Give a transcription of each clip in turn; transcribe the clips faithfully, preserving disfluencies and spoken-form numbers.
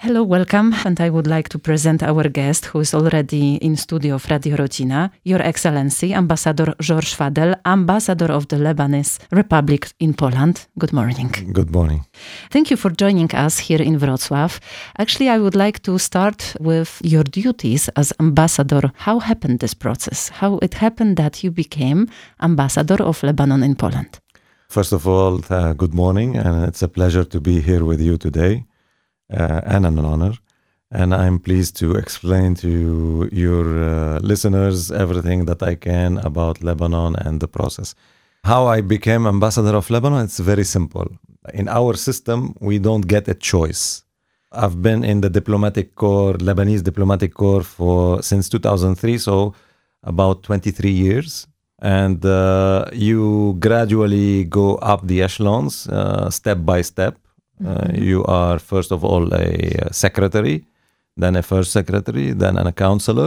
Hello, welcome. And I would like to present our guest who is already in studio of Radio Rodzina, Your Excellency, Ambassador George Fadel, Ambassador of the Lebanese Republic in Poland. Good morning. Good morning. Thank you for joining us here in Wrocław. Actually, I would like to start with your duties as ambassador. How happened this process? How it happened that you became Ambassador of Lebanon in Poland? First of all, uh, good morning, and it's a pleasure to be here with you today. Uh, and an honor, and I'm pleased to explain to your uh, listeners everything that I can about Lebanon and the process. How I became ambassador of Lebanon, it's very simple. In our system, we don't get a choice. I've been in the diplomatic corps, Lebanese diplomatic corps for since two thousand three, so about twenty-three years. And uh, you gradually go up the echelons, uh, step by step. Uh, you are first of all a secretary, then a first secretary, then a counselor,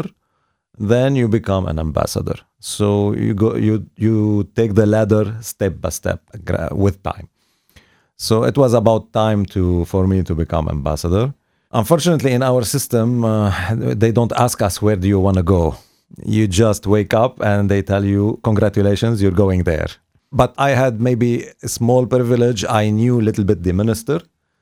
then you become an ambassador. So you go, you you take the ladder step by step with time. So it was about time to for me to become ambassador. Unfortunately, in our system, uh, they don't ask us where do you want to go. You just wake up and they tell you, congratulations, you're going there. But I had maybe a small privilege. I knew a little bit the minister.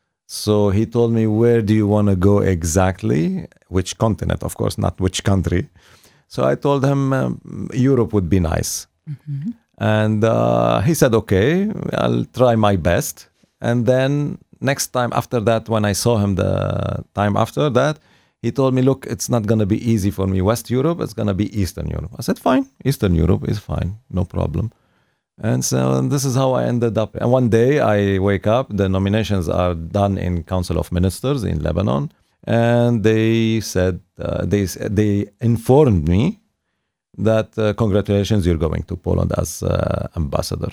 So he told me, where do you want to go exactly? Which continent, of course, not which country. So I told him um, Europe would be nice. Mm-hmm. And uh, he said, okay, I'll try my best. And then next time after that, when I saw him the time after that, he told me, look, it's not going to be easy for me. West Europe, it's going to be Eastern Europe. I said, fine, Eastern Europe is fine, no problem. And so and this is how I ended up. And one day I wake up, the nominations are done in Council of Ministers in Lebanon. And they said, uh, they they informed me that uh, congratulations, you're going to Poland as uh, ambassador.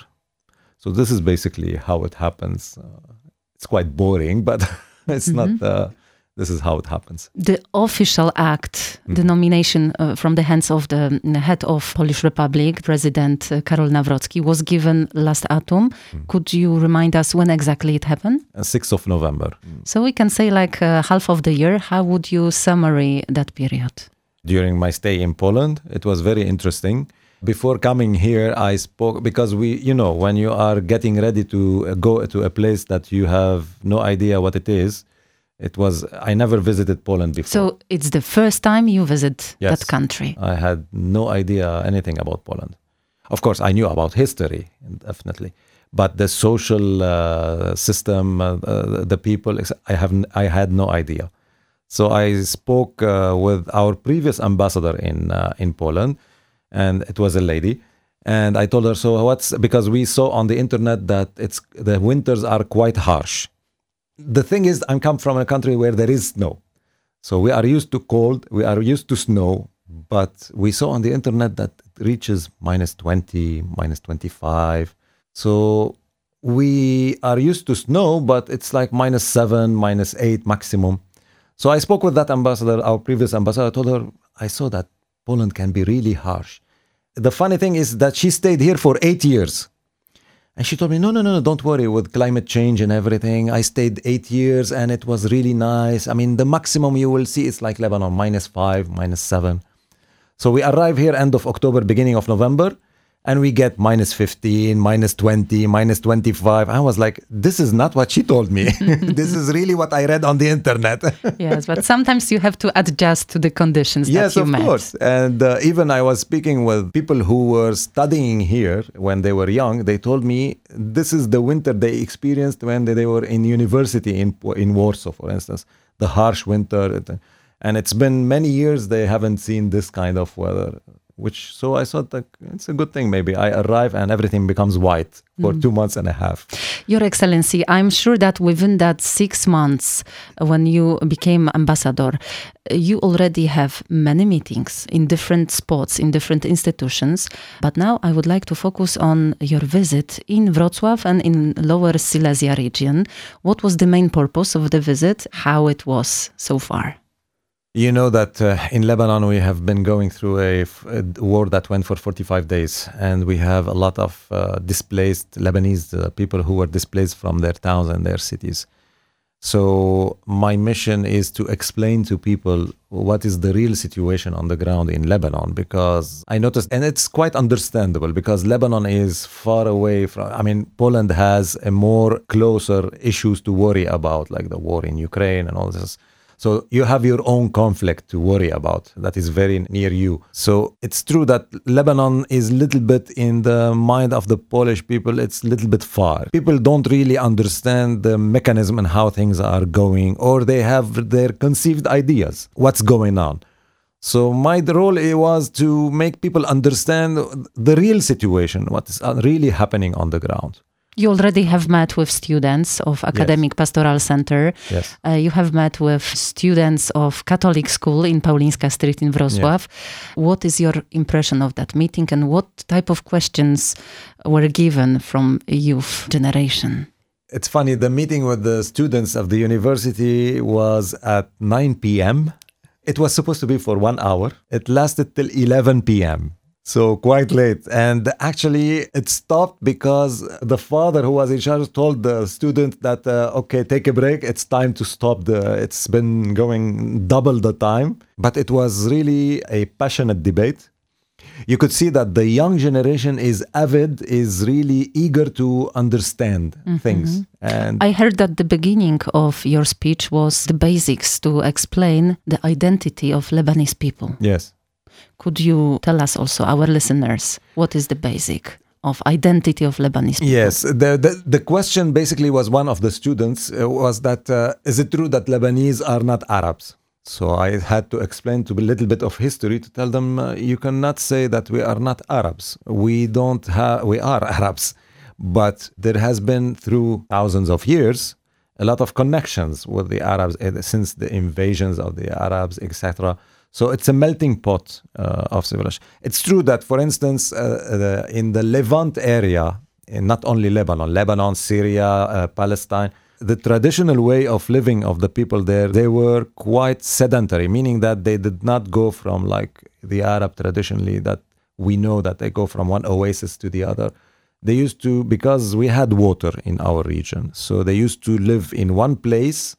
So this is basically how it happens. Uh, it's quite boring, but it's mm-hmm. not... Uh, This is how it happens. The official act, mm. the nomination uh, from the hands of the head of Polish Republic, President uh, Karol Nawrocki, was given last autumn. Mm. Could you remind us when exactly it happened? Uh, sixth of November. Mm. So we can say like uh, half of the year. How would you summary that period? During my stay in Poland, it was very interesting. Before coming here, I spoke, because we, you know, when you are getting ready to go to a place that you have no idea what it is, It was, I never visited Poland before. So it's the first time you visit yes, that country. I had no idea anything about Poland. Of course, I knew about history, definitely. But the social uh, system, uh, uh, the people, I have, I had no idea. So I spoke uh, with our previous ambassador in uh, in Poland, and it was a lady. And I told her, so what's, because we saw on the internet that it's the winters are quite harsh. The thing is, I come from a country where there is snow. So we are used to cold, we are used to snow, but we saw on the internet that it reaches minus twenty, minus twenty-five. So we are used to snow, but it's like minus seven, minus eight maximum. So I spoke with that ambassador, our previous ambassador. I told her, I saw that Poland can be really harsh. The funny thing is that she stayed here for eight years. And she told me, no, no, no, don't worry, with climate change and everything, I stayed eight years and it was really nice. I mean, the maximum you will see is like Lebanon, minus five, minus seven. So we arrive here end of October, beginning of November, and we get minus fifteen, minus twenty, minus twenty-five. I was like, this is not what she told me. This is really what I read on the internet. Yes, but sometimes you have to adjust to the conditions yes, that you met. Yes, of course. And uh, even I was speaking with people who were studying here when they were young. They told me this is the winter they experienced when they were in university in in Warsaw, for instance, the harsh winter. And it's been many years they haven't seen this kind of weather. Which, so I thought that it's a good thing. Maybe I arrive and everything becomes white for mm. two months and a half. Your Excellency, I'm sure that within that six months when you became ambassador, you already have many meetings in different spots, in different institutions. But now I would like to focus on your visit in Wrocław and in Lower Silesia region. What was the main purpose of the visit? How it was so far? You know that uh, in Lebanon we have been going through a, a war that went for forty-five days, and we have a lot of uh, displaced Lebanese uh, people who were displaced from their towns and their cities. So my mission is to explain to people what is the real situation on the ground in Lebanon, because I noticed, and it's quite understandable, because Lebanon is far away from, I mean, Poland has a more closer issues to worry about, like the war in Ukraine and all this. So you have your own conflict to worry about that is very near you. So it's true that Lebanon is a little bit in the mind of the Polish people, it's a little bit far. People don't really understand the mechanism and how things are going, or they have their conceived ideas, what's going on. So my role was to make people understand the real situation, what is really happening on the ground. You already have met with students of Academic yes. Pastoral Center. Yes. Uh, you have met with students of Catholic School in Paulińska Street in Wrocław. Yes. What is your impression of that meeting, and what type of questions were given from youth generation? It's funny, the meeting with the students of the university was at nine p.m. It was supposed to be for one hour. It lasted till eleven p.m. So quite late. And actually it stopped because the father who was in charge told the student that, uh, okay, take a break. It's time to stop. The. It's been going double the time. But it was really a passionate debate. You could see that the young generation is avid, is really eager to understand mm-hmm. things. And I heard that the beginning of your speech was the basics to explain the identity of Lebanese people. Yes. Could you tell us also, our listeners, what is the basic of identity of Lebanese people? Yes, the, the, the question basically was one of the students uh, was that, uh, is it true that Lebanese are not Arabs? So I had to explain to a little bit of history to tell them, uh, you cannot say that we are not Arabs. We don't have, we are Arabs, but there has been through thousands of years, a lot of connections with the Arabs uh, since the invasions of the Arabs, et cetera. So it's a melting pot uh, of civilization. It's true that, for instance, uh, the, in the Levant area, in not only Lebanon, Lebanon, Syria, uh, Palestine, the traditional way of living of the people there, they were quite sedentary, meaning that they did not go from like the Arab traditionally that we know that they go from one oasis to the other. They used to, because we had water in our region, so they used to live in one place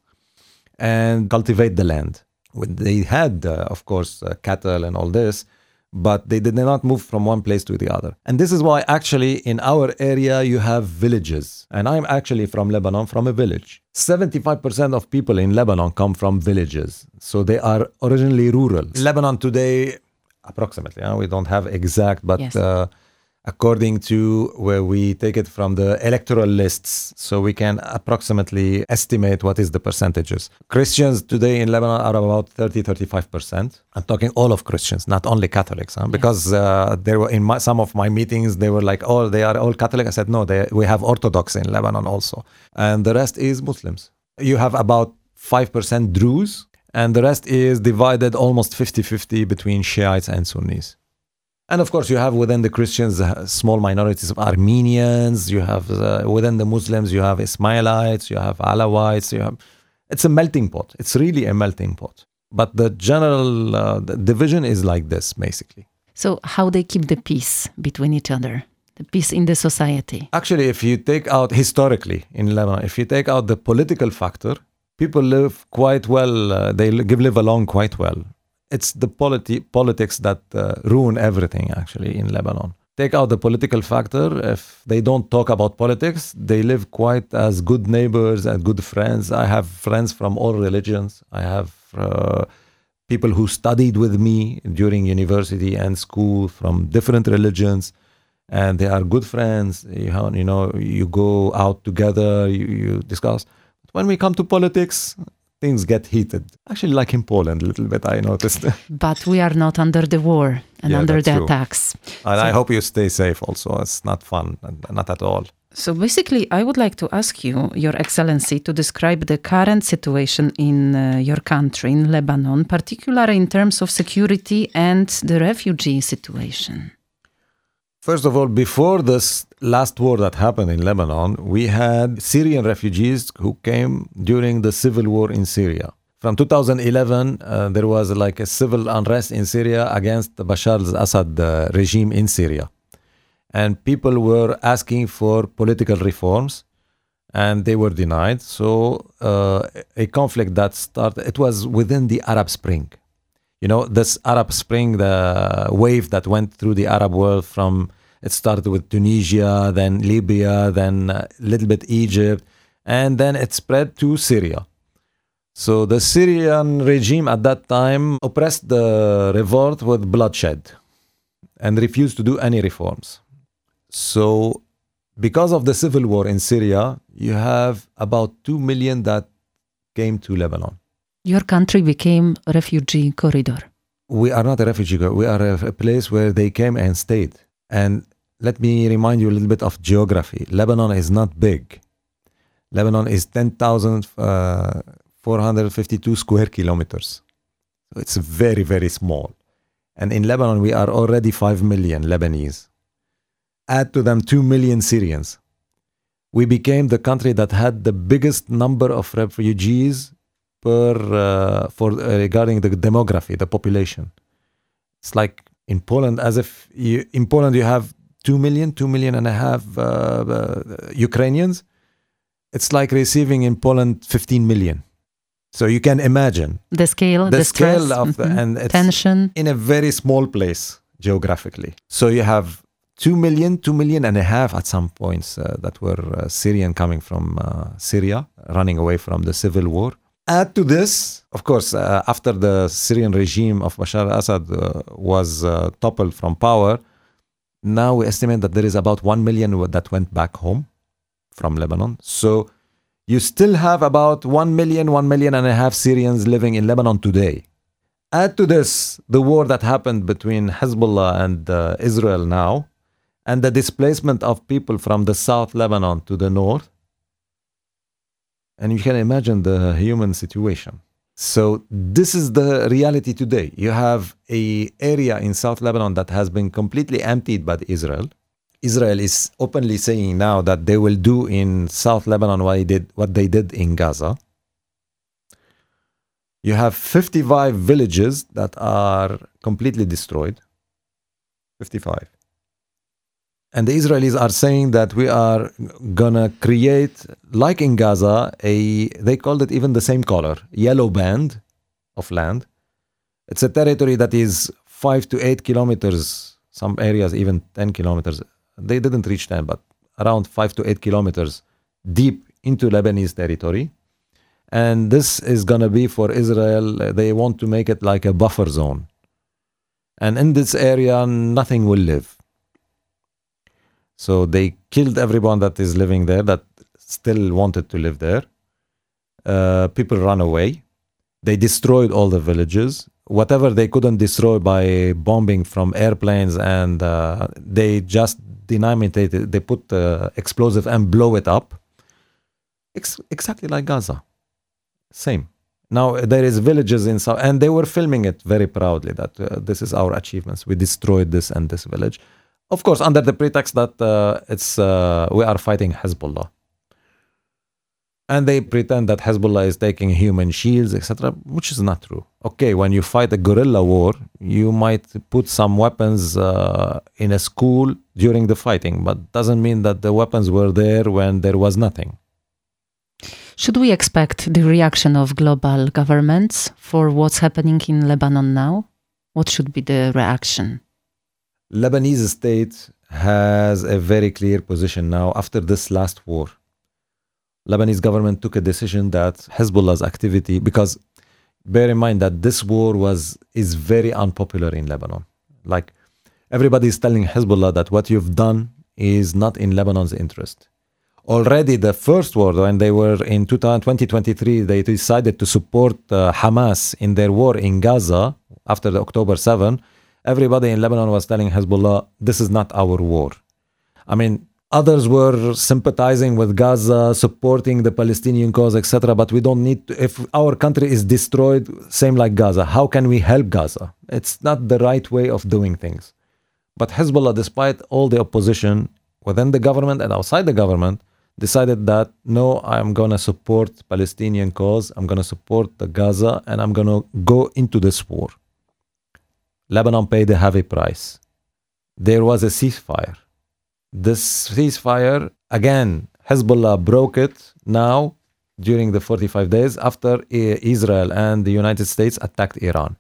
and cultivate the land. They had, uh, of course, uh, cattle and all this, but they did not move from one place to the other. And this is why actually in our area you have villages. And I'm actually from Lebanon, from a village. seventy-five percent of people in Lebanon come from villages. So they are originally rural. Lebanon today, approximately, uh, we don't have exact, but yes. uh, according to where we take it from the electoral lists, so we can approximately estimate what is the percentages. Christians today in Lebanon are about thirty, thirty-five percent. I'm talking all of Christians, not only Catholics, huh? Because uh, there were in my, some of my meetings, they were like, oh, they are all Catholic. I said, no, they, we have Orthodox in Lebanon also. And the rest is Muslims. You have about five percent Druze, and the rest is divided almost fifty-fifty between Shiites and Sunnis. And of course, you have within the Christians uh, small minorities of Armenians. You have uh, within the Muslims, you have Ismailites, you have Alawites. You have, it's a melting pot. It's really a melting pot. But the general uh, the division is like this, basically. So how they keep the peace between each other, the peace in the society? Actually, if you take out historically in Lebanon, if you take out the political factor, people live quite well. Uh, they live, live along quite well. It's the politi- politics that uh, ruin everything, actually, in Lebanon. Take out the political factor. If they don't talk about politics, they live quite as good neighbors and good friends. I have friends from all religions. I have uh, people who studied with me during university and school from different religions, and they are good friends. You know, you, know, you go out together, you, you discuss. But when we come to politics, things get heated. Actually, like in Poland, a little bit, I noticed. But we are not under the war and yeah, under the true. attacks. And so, I hope you stay safe also. It's not fun, not at all. So basically, I would like to ask you, Your Excellency, to describe the current situation in uh, your country, in Lebanon, particularly in terms of security and the refugee situation. First of all, before this last war that happened in Lebanon, we had Syrian refugees who came during the civil war in Syria. From two thousand eleven, uh, there was like a civil unrest in Syria against the Bashar al-Assad uh, regime in Syria. And people were asking for political reforms. and they were denied. So uh, a conflict that started, it was within the Arab Spring. You know, this Arab Spring, the wave that went through the Arab world from, it started with Tunisia, then Libya, then a little bit Egypt, and then it spread to Syria. So the Syrian regime at that time oppressed the revolt with bloodshed and refused to do any reforms. So because of the civil war in Syria, you have about two million that came to Lebanon. Your country became a refugee corridor. We are not a refugee corridor. We are a, a place where they came and stayed. And let me remind you a little bit of geography. Lebanon is not big. Lebanon is ten thousand four hundred fifty-two square kilometers. So it's very, very small. And in Lebanon, we are already five million Lebanese. Add to them two million Syrians. We became the country that had the biggest number of refugees per uh, for uh, regarding the demography, the population. It's like in Poland, as if you, in Poland you have two million, two million and a half uh, uh, Ukrainians. It's like receiving in Poland fifteen million. So you can imagine the scale, the, the scale stress, of mm-hmm. the and it's tension in a very small place geographically. So you have two million, two million and a half at some points uh, that were uh, Syrian coming from uh, Syria, running away from the civil war. Add to this, of course, uh, after the Syrian regime of Bashar al-Assad uh, was uh, toppled from power, now we estimate that there is about one million that went back home from Lebanon. So you still have about one million, one million and a half Syrians living in Lebanon today. Add to this the war that happened between Hezbollah and uh, Israel now, and the displacement of people from the South Lebanon to the north. And you can imagine the human situation. So this is the reality today. You have an area in South Lebanon that has been completely emptied by Israel. Israel is openly saying now that they will do in South Lebanon what they did, what they did in Gaza. You have fifty-five villages that are completely destroyed. fifty-five. And the Israelis are saying that we are gonna create, like in Gaza, a they called it even the same color, yellow band of land. It's a territory that is five to eight kilometers, some areas even ten kilometers. They didn't reach ten, but around five to eight kilometers deep into Lebanese territory. And this is gonna be for Israel, they want to make it like a buffer zone. And in this area, nothing will live. So they killed everyone that is living there that still wanted to live there. Uh, people ran away. They destroyed all the villages. Whatever they couldn't destroy by bombing from airplanes, and uh, they just dynamited it. They put uh, explosive and blow it up. Ex- exactly like Gaza. Same. Now there is villages in South, and they were filming it very proudly that uh, this is our achievements. We destroyed this and this village. Of course, under the pretext that uh, it's uh, we are fighting Hezbollah. And they pretend that Hezbollah is taking human shields, et cetera, which is not true. Okay, when you fight a guerrilla war, you might put some weapons uh, in a school during the fighting, but doesn't mean that the weapons were there when there was nothing. Should we expect the reaction of global governments for what's happening in Lebanon now? What should be the reaction? Lebanese state has a very clear position now after this last war. Lebanese government took a decision that Hezbollah's activity, because bear in mind that this war was is very unpopular in Lebanon. Like everybody is telling Hezbollah that what you've done is not in Lebanon's interest. Already the first war, when they were in twenty twenty-three, they decided to support uh, Hamas in their war in Gaza after the October seventh. Everybody in Lebanon was telling Hezbollah, this is not our war. I mean, others were sympathizing with Gaza, supporting the Palestinian cause, et cetera. But we don't need to, if our country is destroyed, same like Gaza, how can we help Gaza? It's not the right way of doing things. But Hezbollah, despite all the opposition within the government and outside the government, decided that, no, I'm going to support Palestinian cause, I'm going to support the Gaza, and I'm going to go into this war. Lebanon paid a heavy price. There was a ceasefire. This ceasefire, again, Hezbollah broke it now during the forty-five days after Israel and the United States attacked Iran.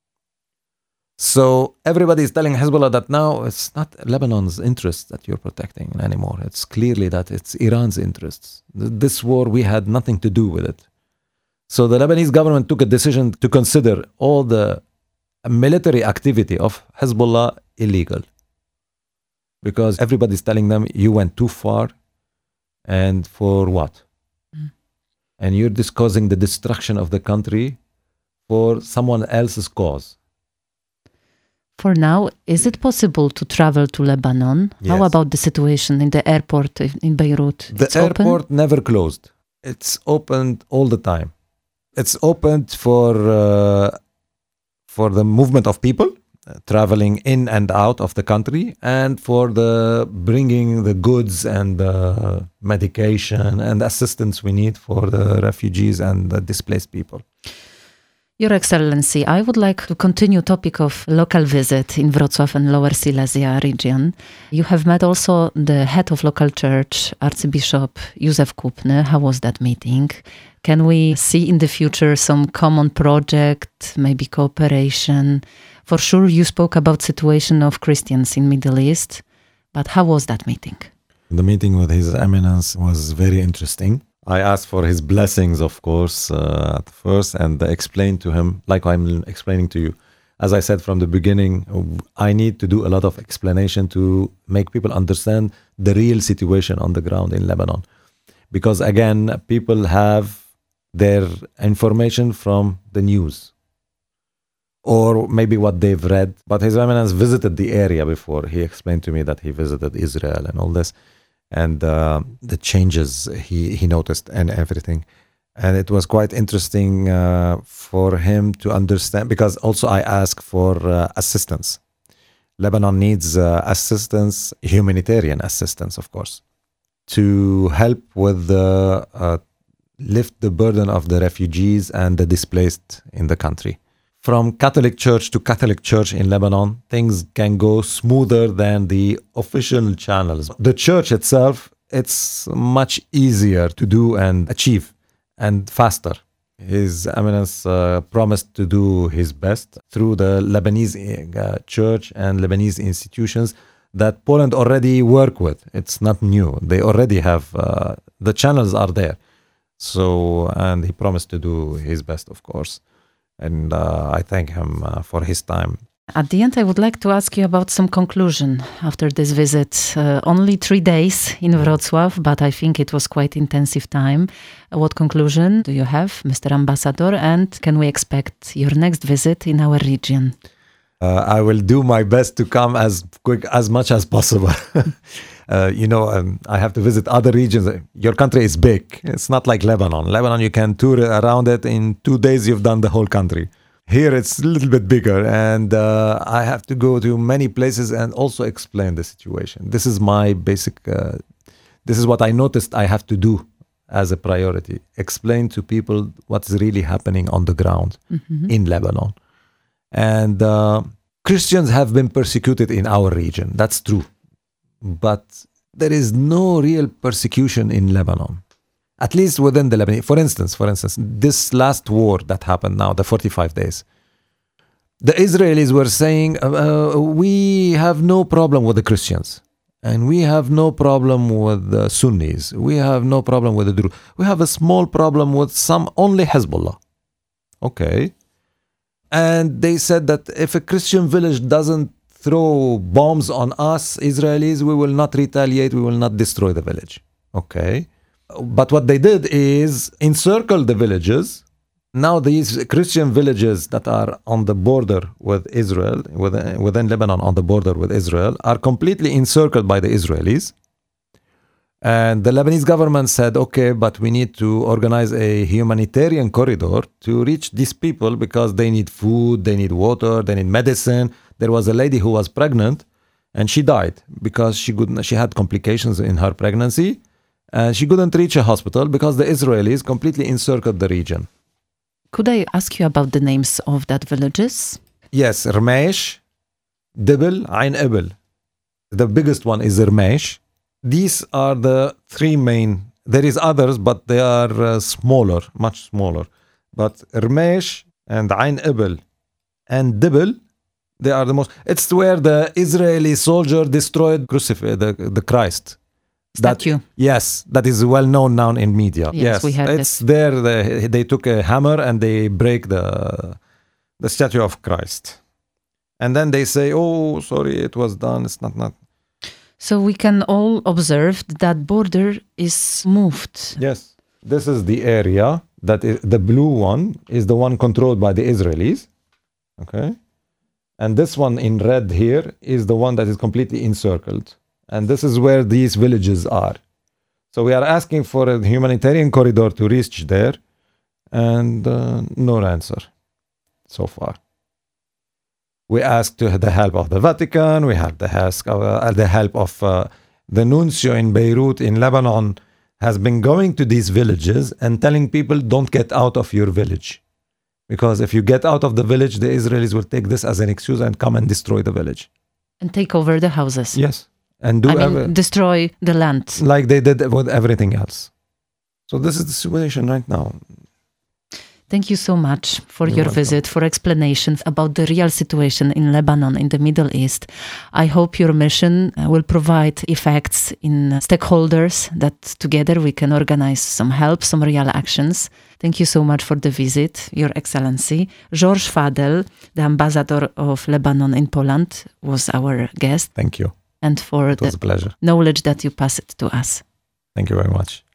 So everybody is telling Hezbollah that now it's not Lebanon's interests that you're protecting anymore. It's clearly that it's Iran's interests. This war, we had nothing to do with it. So the Lebanese government took a decision to consider all the military activity of Hezbollah illegal. Because everybody's telling them, you went too far, and for what? Mm. And you're just causing the destruction of the country for someone else's cause. For now, is it possible to travel to Lebanon? Yes. How about the situation in the airport in Beirut? The it's airport open? never closed. It's opened all the time. It's opened for uh, for the movement of people uh, traveling in and out of the country, and for the bringing the goods and the medication and assistance we need for the refugees and the displaced people. Your Excellency, I would like to continue topic of local visit in Wrocław and Lower Silesia region. You have met also the head of local church, Archbishop Józef Kupny. How was that meeting? Can we see in the future some common project, maybe cooperation? For sure, you spoke about situation of Christians in Middle East, but how was that meeting? The meeting with His Eminence was very interesting. I asked for his blessings, of course, uh, at first, and explained to him, like I'm explaining to you. As I said from the beginning, I need to do a lot of explanation to make people understand the real situation on the ground in Lebanon. Because again, people have their information from the news or maybe what they've read. But His Eminence visited the area before. He explained to me that he visited Israel and all this. And uh, the changes he, he noticed and everything. And it was quite interesting uh, for him to understand, because also I asked for uh, assistance. Lebanon needs uh, assistance, humanitarian assistance, of course, to help with the, uh, lift the burden of the refugees and the displaced in the country. From Catholic Church to Catholic Church in Lebanon, things can go smoother than the official channels. The church itself, it's much easier to do and achieve and faster. His Eminence uh, promised to do his best through the Lebanese uh, church and Lebanese institutions that Poland already work with. It's not new. They already have, uh, the channels are there. So, and he promised to do his best, of course. And uh, I thank him uh, for his time. At the end, I would like to ask you about some conclusion after this visit. Uh, only three days in Wrocław, but I think it was quite intensive time. Uh, what conclusion do you have, Mister Ambassador? And can we expect your next visit in our region? Uh, I will do my best to come as quick, as much as possible. uh, you know, um, I have to visit other regions. Your country is big. It's not like Lebanon. Lebanon, you can tour around it. In two days, you've done the whole country. Here, it's a little bit bigger. And uh, I have to go to many places and also explain the situation. This is my basic, uh, this is what I noticed I have to do as a priority. Explain to people what's really happening on the ground mm-hmm. in Lebanon. And uh, Christians have been persecuted in our region. That's true. But there is no real persecution in Lebanon, at least within the Lebanese. For instance, for instance, this last war that happened now, the forty-five days, the Israelis were saying, uh, we have no problem with the Christians. And we have no problem with the Sunnis. We have no problem with the Druze. We have a small problem with some, only Hezbollah. Okay. And they said that if a Christian village doesn't throw bombs on us, Israelis, we will not retaliate, we will not destroy the village. Okay. But what they did is encircle the villages. Now these Christian villages that are on the border with Israel, within, within Lebanon on the border with Israel, are completely encircled by the Israelis. And the Lebanese government said, okay, but we need to organize a humanitarian corridor to reach these people because they need food, they need water, they need medicine. There was a lady who was pregnant and she died because she couldn't, she had complications in her pregnancy and she couldn't reach a hospital because the Israelis completely encircled the region. Could I ask you about the names of that villages? Yes, Rmesh, Dibel, Ain Ebel. The biggest one is Rmesh. these are the three main. There is others, but they are uh, smaller, much smaller. But Ramesh and Ain Ibel and Dibel, they are the most. It's where the Israeli soldier destroyed crucif- the, the Christ. Statue. That, yes, that is well known now in media. Yes, Yes, we heard it's this. there. They, they took a hammer and they break the the statue of Christ, and then they say, "Oh, sorry, it was done. It's not not." So we can all observe that border is moved. Yes, this is the area that is, the blue one is the one controlled by the Israelis. Okay, and this one in red here is the one that is completely encircled. And this is where these villages are. So we are asking for a humanitarian corridor to reach there, and uh, no answer so far. We asked to the help of the Vatican. We had the, ask, uh, the help of uh, the nuncio in Beirut, in Lebanon, has been going to these villages and telling people, don't get out of your village. Because if you get out of the village, the Israelis will take this as an excuse and come and destroy the village. And take over the houses. Yes. And do I mean, ever, destroy the land. like they did with everything else. So this is the situation right now. Thank you so much for You're your welcome. visit, for explanations about the real situation in Lebanon, in the Middle East. I hope your mission uh, will provide effects in stakeholders, that together we can organize some help, some real actions. Thank you so much for the visit, Your Excellency. George Fadel, the ambassador of Lebanon in Poland, was our guest. Thank you. And for It was the a pleasure. knowledge that you pass it to us. Thank you very much.